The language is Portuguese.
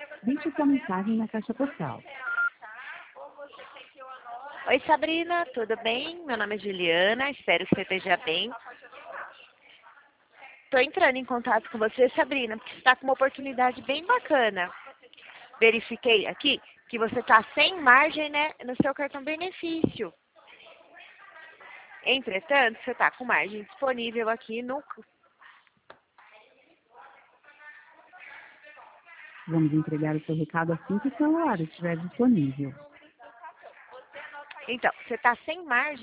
Deixe sua mensagem na caixa postal. Oi, Sabrina, tudo bem? Meu nome é Juliana, espero que você esteja bem. Estou entrando em contato com você, Sabrina, porque você está com uma oportunidade bem bacana. Verifiquei aqui que você está sem margem, né, no seu cartão benefício. Entretanto, você está com margem disponível aqui no... Vamos entregar o seu recado assim que o celular estiver disponível. Então, você está sem margem